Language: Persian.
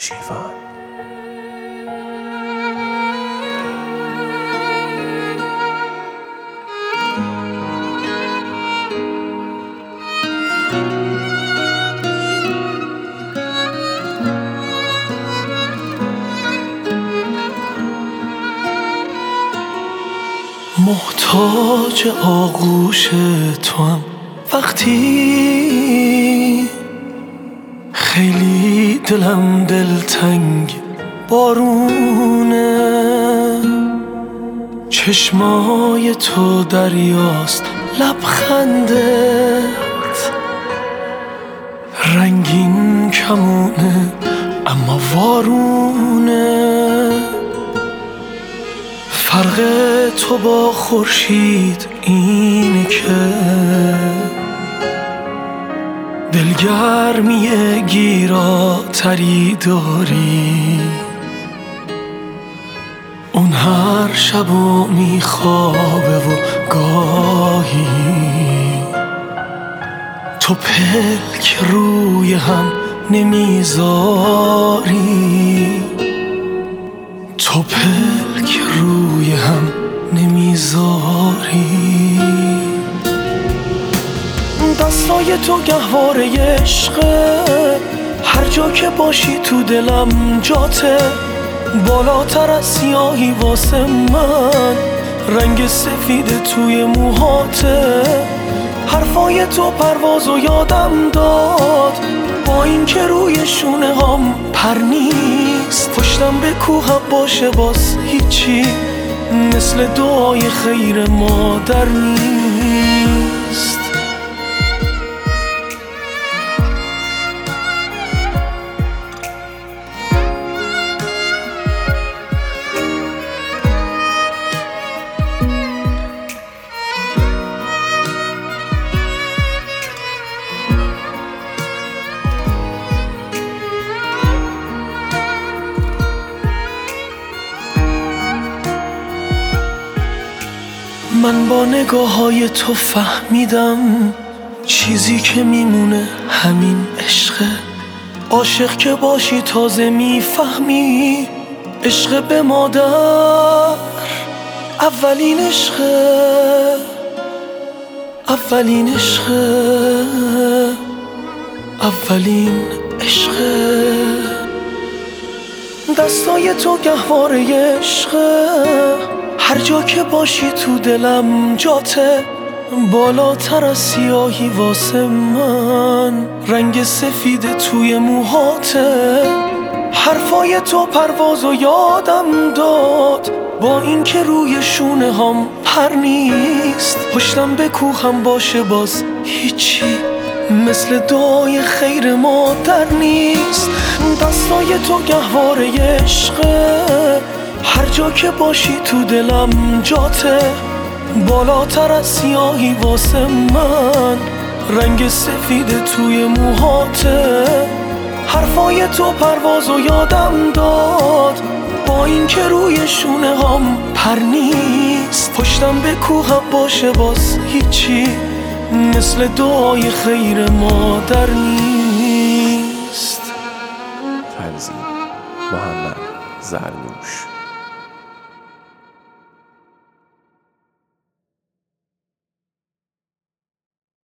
شیوان. محتاج آغوش توام وقتی خیلی دلم دلتنگ بارونه، چشمای تو دریاست لبخندت رنگین کمونه اما وارونه. فرق تو با خورشید اینه که دلگرمی گیراتری داری، اون هر شبو میخوابه و گاهی تو پلک روی هم نمیذاری، تو پلک روی هم نمیذاری. دستای تو گهواره عشقه، هر جا که باشی تو دلم جاته، بالاتر از سیاهی واسه من رنگ سفید توی موهاته. حرفای تو پروازو یادم داد، با این که روی شونه هم پر نیست. پشتم به کوهم باشه باز هیچی مثل دعای خیر مادر نیست. من با نگاه‌های تو فهمیدم چیزی که میمونه همین عشقه. عاشق که باشی تازه میفهمی عشق به مادر اولین عشقه، اولین عشقه، اولین عشقه. دستای تو گهواره عشقه، هر جا که باشی تو دلم جاته، بالاتر از سیاهی واسه من رنگ سفید توی موهاته. حرفای تو پروازو یادم داد، با این که روی شونه هم پر نیست. پشتم به کوهم باشه باز هیچی مثل دعای خیر مادر نیست. دستای تو گهواره عشقه، هر جا که باشی تو دلم جاته، بالاتر از سیاهی واسه من رنگ سفید توی موهاته. حرفای تو پروازو یادم داد، با این که روی شونه هم پر نیست. پشتم به کوهم باشه باز هیچی مثل دعای خیر مادر نیست. تنظیم محمد زرنوش.